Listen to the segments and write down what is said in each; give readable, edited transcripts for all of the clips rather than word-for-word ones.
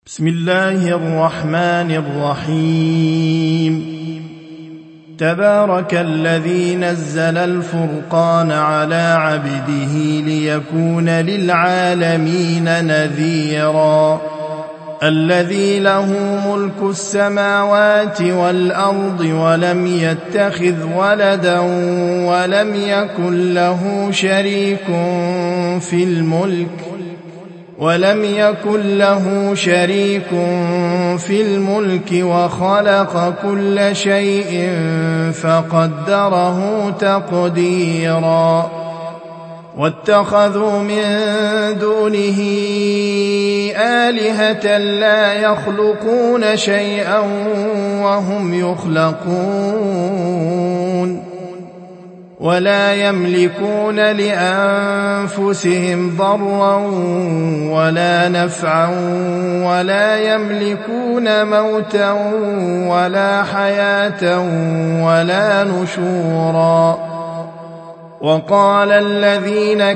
بسم الله الرحمن الرحيم. تبارك الذي نزل الفرقان على عبده ليكون للعالمين نذيرا. الذي له ملك السماوات والأرض ولم يتخذ ولدا ولم يكن له شريك في الملك وخلق كل شيء فقدره تقديرا. واتخذوا من دونه آلهة لا يخلقون شيئا وهم يخلقون ولا يملكون لأنفسهم ضرا ولا نفعا ولا يملكون موتا ولا حياة ولا نشورا. وقال الذين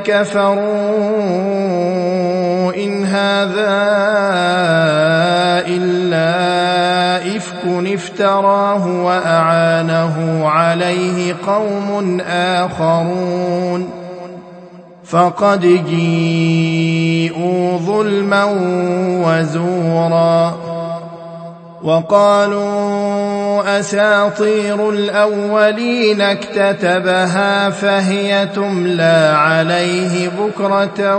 كفروا إن هذا إلا إفك افتراه وأعانه عليه قوم آخرون فقد جيءوا ظلما وزورا. وقالوا أساطير الأولين اكتتبها فهي تملى عليه بكرة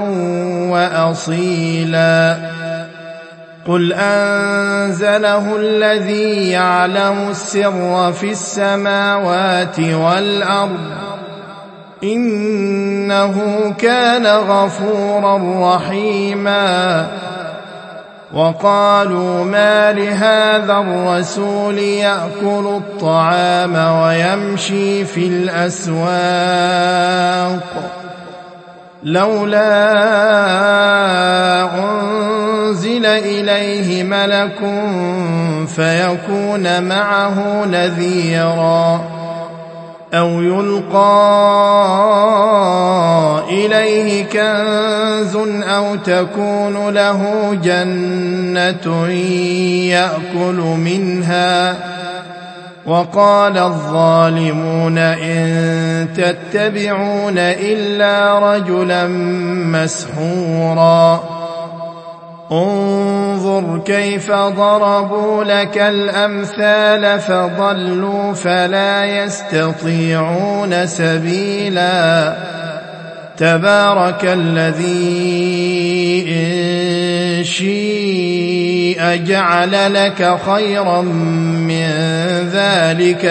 وأصيلا. قل أنزله الذي يعلم السر في السماوات والأرض إنه كان غفورا رحيما. وقالوا ما لهذا الرسول يأكل الطعام ويمشي في الأسواق لولا أنزل إليه ملك فيكون معه نذيرا أو يلقى إليه كنز أو تكون له جنة يأكل منها. وقال الظالمون إن تتبعون إلا رجلا مسحورا. انظر كيف ضربوا لك الأمثال فضلوا فلا يستطيعون سبيلا. تبارك الذي إن شيء جعل لك خيرا من ذلك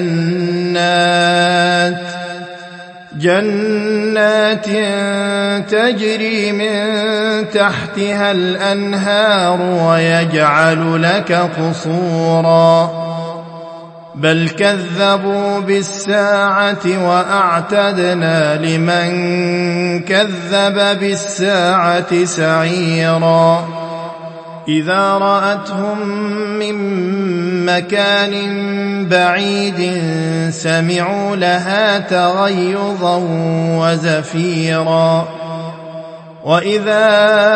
جنات تجري من تحتها الأنهار ويجعل لك قصورا بل كذبوا بالساعة وأعتدنا لمن كذب بالساعة سعيرا. إذا رأتهم من مكان بعيد سمعوا لها تغيظا وزفيرا. وإذا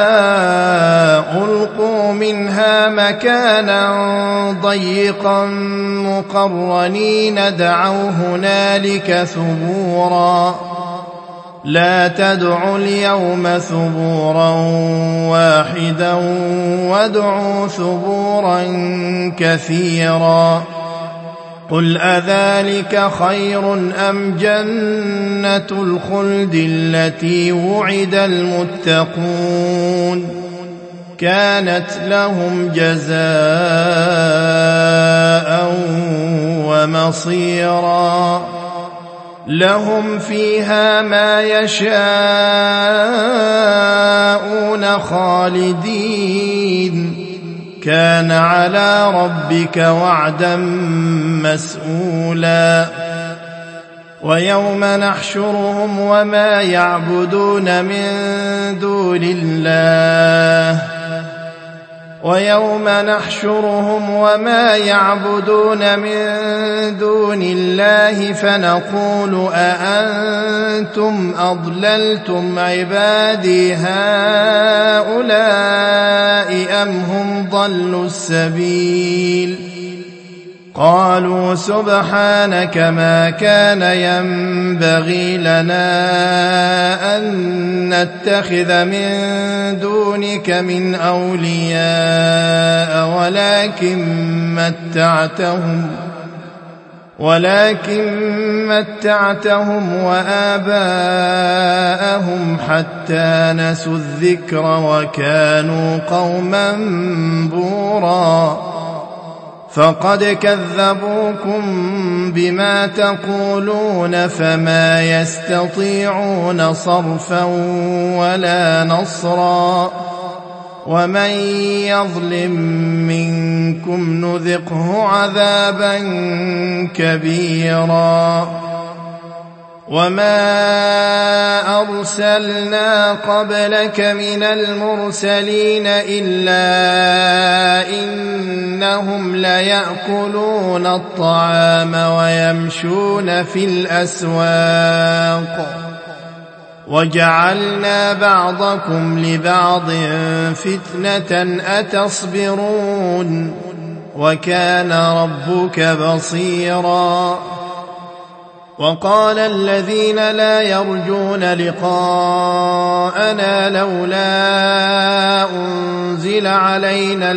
ألقوا منها مكانا ضيقا مقرنين دعوا هنالك ثبورا. لا تدعوا اليوم ثبورا واحدا وادعوا ثبورا كثيرا. قل أذلك خير أم جنة الخلد التي وعد المتقون كانت لهم جزاء ومصيرا. لهم فيها ما يشاءون خالدين كان على ربك وعدا مسئولا. ويوم نحشرهم وما يعبدون من دون الله ويوم نحشرهم وما يعبدون من دون الله فنقول أأنتم أضللتم عبادي هؤلاء أم هم ضلوا السبيل قالوا سبحانك ما كان ينبغي لنا أن نتخذ من دونك من أولياء ولكن متعتهم وآباءهم حتى نسوا الذكر وكانوا قوما بورا فقد كذبوكم بما تقولون فما يستطيعون صرفا ولا نصرا ومن يظلم منكم نذقه عذابا كبيرا وما أرسلنا قبلك من المرسلين إلا إنهم ليأكلون الطعام ويمشون في الأسواق وجعلنا بعضكم لبعض فتنة أتصبرون وكان ربك بصيرا وقال الذين لا يرجون لقاءنا لولا أنزل علينا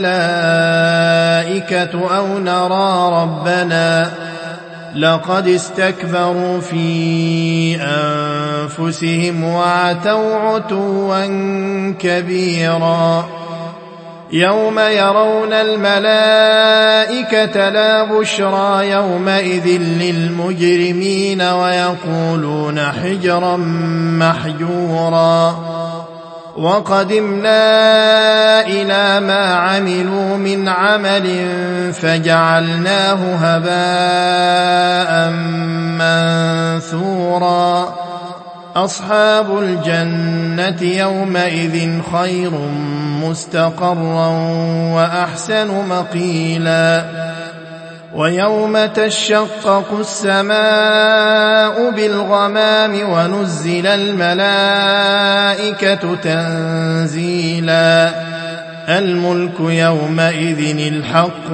الملائكة أو نرى ربنا لقد استكبروا في أنفسهم وعتوا عتوا كبيرا يوم يرون الملائكة لا بشرى يومئذ للمجرمين ويقولون حجرا محجورا وقدمنا إلى ما عملوا من عمل فجعلناه هباء منثورا أصحاب الجنة يومئذ خير مستقرا وأحسن مقيلا ويوم تشقق السماء بالغمام ونزل الملائكة تنزيلا الملك يومئذ الحق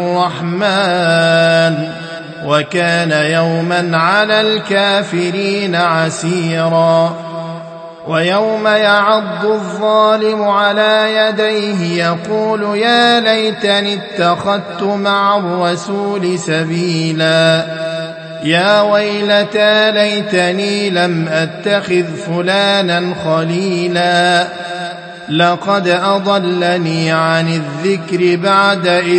للرحمن وكان يوما على الكافرين عسيرا ويوم يعض الظالم على يديه يقول يا ليتني اتخذت مع الرسول سبيلا يا ويلتى ليتني لم أتخذ فلانا خليلا لقد أضلني عن الذكر بعد إذ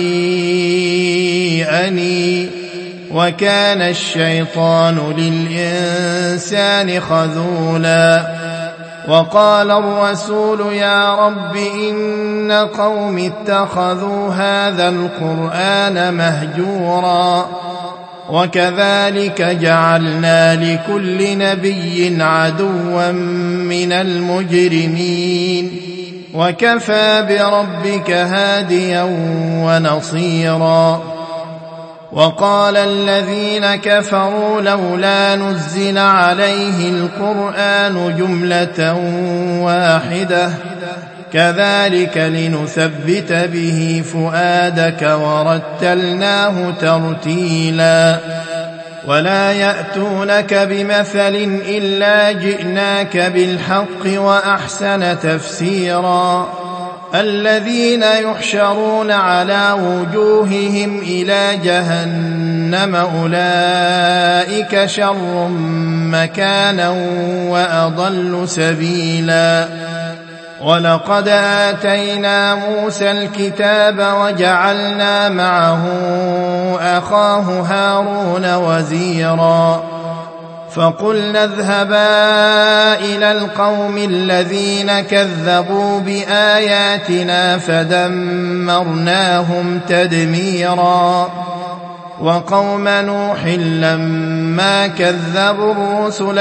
جيءني وكان الشيطان للإنسان خذولا وقال الرسول يا رب إن قوم اتخذوا هذا القرآن مهجورا وكذلك جعلنا لكل نبي عدوا من المجرمين وكفى بربك هاديا ونصيرا وقال الذين كفروا لولا نزل عليه القرآن جملة واحدة كذلك لنثبت به فؤادك ورتلناه ترتيلا ولا يأتونك بمثل إلا جئناك بالحق وأحسن تفسيرا الذين يحشرون على وجوههم إلى جهنم أولئك شر مكانا وأضل سبيلا ولقد آتينا موسى الكتاب وجعلنا معه أخاه هارون وزيرا فقلنا اذهبا إلى القوم الذين كذبوا بآياتنا فدمرناهم تدميرا وقوم نوح لما كذبوا الرسل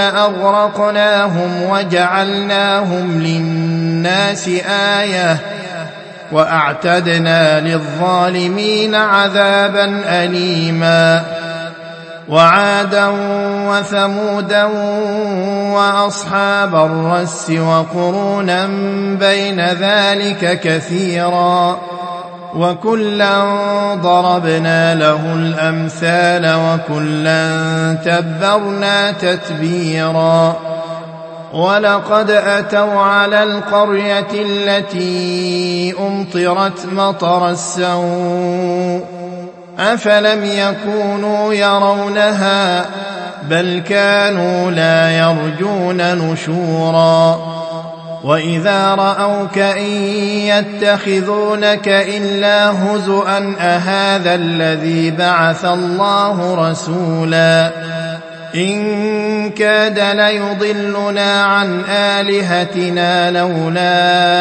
أغرقناهم وجعلناهم للناس آية وأعتدنا للظالمين عذابا أليما وعادا وثمودا وأصحاب الرس وقرونا بين ذلك كثيرا وكلا ضربنا له الأمثال وكلا تبرنا تتبيرا ولقد أتوا على القرية التي أمطرت مطر السوء أفلم يكونوا يرونها بل كانوا لا يرجون نشورا وإذا رأوك إن يتخذونك إلا هزؤا أهذا الذي بعث الله رسولا إن كاد ليضلنا عن آلهتنا لولا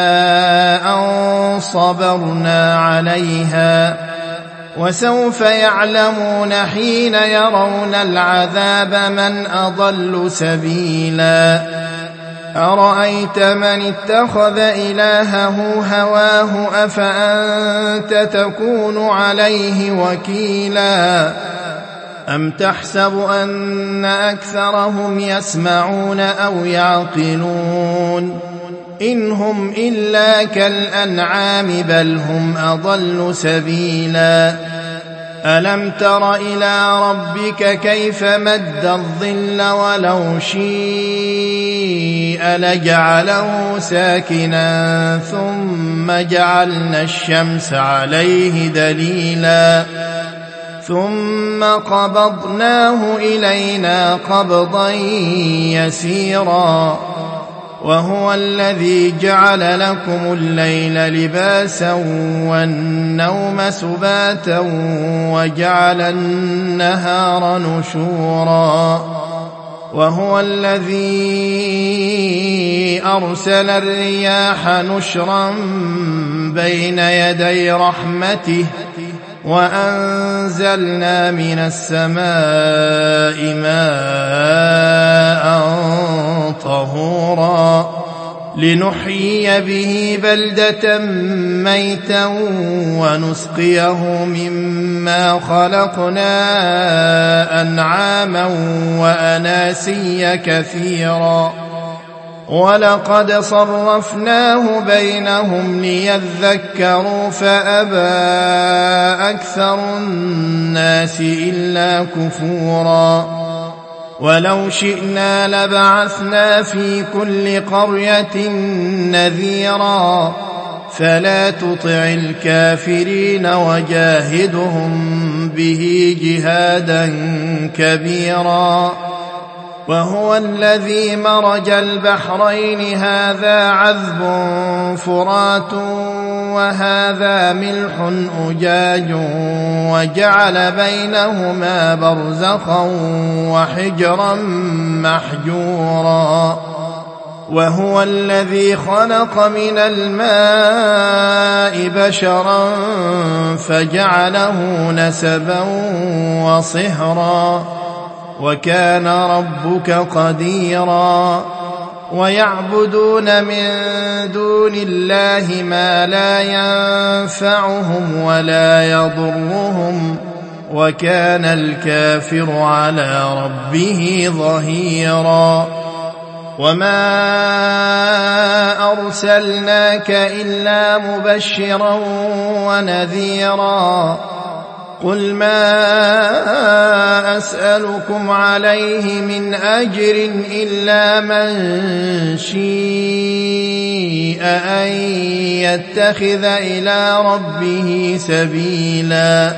أن صبرنا عليها وسوف يعلمون حين يرون العذاب من أضل سبيلا أرأيت من اتخذ إلهه هواه أفأنت تكون عليه وكيلا أم تحسب أن أكثرهم يسمعون أو يعقلون إن هم إلا كالأنعام بل هم أضل سبيلا ألم تر إلى ربك كيف مد الظل ولو شيء لجعله ساكنا ثم جعلنا الشمس عليه دليلا ثم قبضناه إلينا قبضا يسيرا وهو الذي جعل لكم الليل لباسا والنوم سباتا وجعل النهار نشورا وهو الذي أرسل الرياح نشرا بين يدي رحمته وأنزلنا من السماء ماء طهورا لنحيي به بلدة ميتا ونسقيه مما خلقنا أنعاما وأناسيا كثيرا ولقد صرفناه بينهم ليذكروا فأبى أكثر الناس إلا كفورا ولو شئنا لبعثنا في كل قرية نذيرا فلا تطع الكافرين وجاهدهم به جهادا كبيرا وهو الذي مرج البحرين هذا عذب فرات وهذا ملح أجاج وجعل بينهما برزخا وحجرا محجورا وهو الذي خلق من الماء بشرا فجعله نسبا وصهرا وكان ربك قديرا ويعبدون من دون الله ما لا ينفعهم ولا يضرهم وكان الكافر على ربه ظهيرا وما أرسلناك إلا مبشرا ونذيرا قل ما أسألكم عليه من أجر إلا من شيء أن يتخذ إلى ربه سبيلا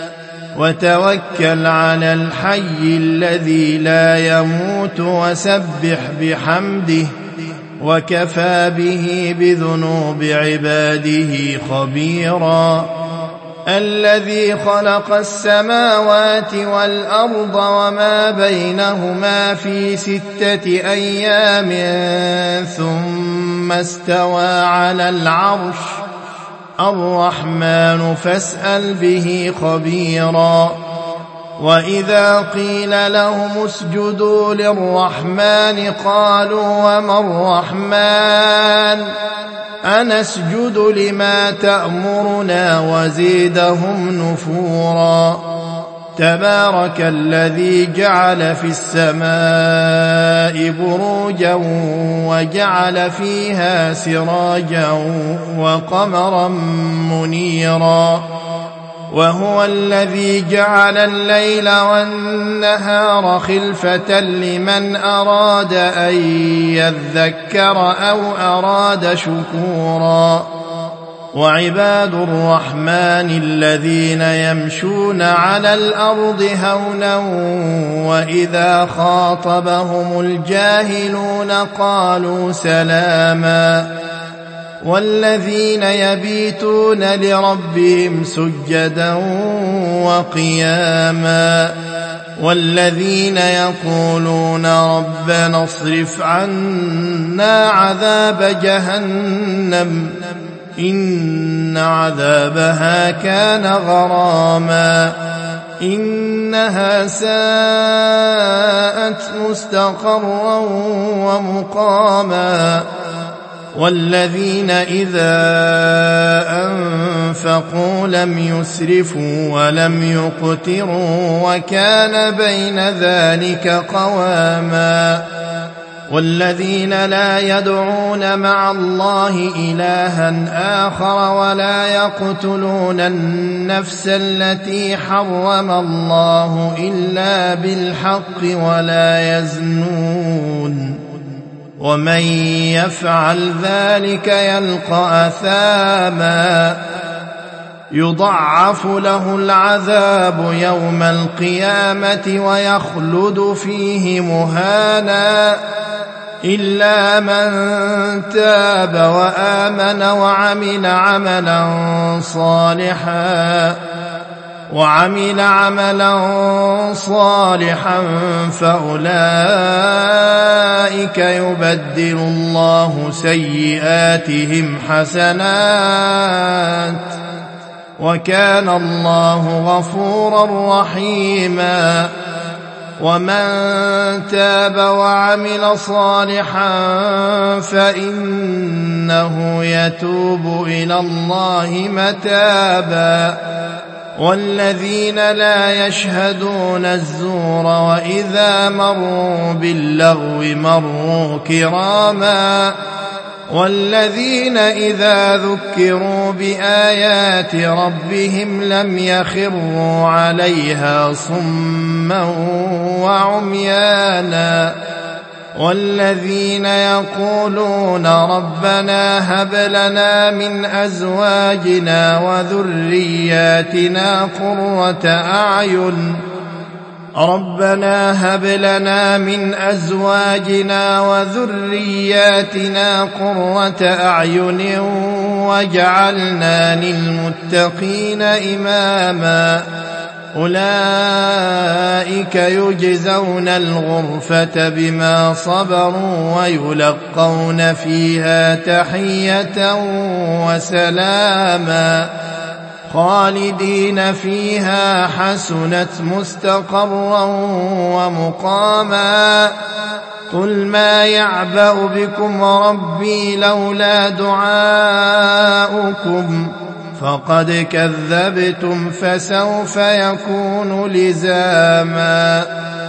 وتوكل على الحي الذي لا يموت وسبح بحمده وكفى به بذنوب عباده خبيرا الذي خلق السماوات والأرض وما بينهما في 6 أيام ثم استوى على العرش الرحمن فاسأل به خبيرا وإذا قيل لهم اسجدوا للرحمن قالوا وما الرحمن أنسجد لما تأمرنا وزيدهم نفورا تبارك الذي جعل في السماء بروجا وجعل فيها سراجا وقمرا منيرا وهو الذي جعل الليل والنهار خلفة لمن أراد أن يذكر أو أراد شكورا وعباد الرحمن الذين يمشون على الأرض هونا وإذا خاطبهم الجاهلون قالوا سلاما والذين يبيتون لربهم سجدا وقياما والذين يقولون ربنا اصرف عنا عذاب جهنم إن عذابها كان غراما إنها ساءت مستقرا ومقاما والذين إذا أنفقوا لم يسرفوا ولم يقتروا وكان بين ذلك قواما والذين لا يدعون مع الله إلها آخر ولا يقتلون النفس التي حرم الله إلا بالحق ولا يزنون ومن يفعل ذلك يلقى أثاما يضاعف له العذاب يوم القيامة ويخلد فيه مهانا إلا من تاب وآمن وعمل عملا صالحا فأولئك يبدل الله سيئاتهم حسنات وكان الله غفورا رحيما ومن تاب وعمل صالحا فإنه يتوب إلى الله متابا والذين لا يشهدون الزور وإذا مروا باللغو مروا كراما والذين إذا ذكروا بآيات ربهم لم يخروا عليها صما وعميانا والذين يقولون ربنا هب لنا من أزواجنا وذرياتنا قرة أعين وجعلنا للمتقين إماما أولئك يجزون الغرفة بما صبروا ويلقون فيها تحية وسلاما خالدين فيها حسنت مستقرا ومقاما قل ما يعبأ بكم ربي لولا دعاؤكم فقد كذبتم فسوف يكون لزاما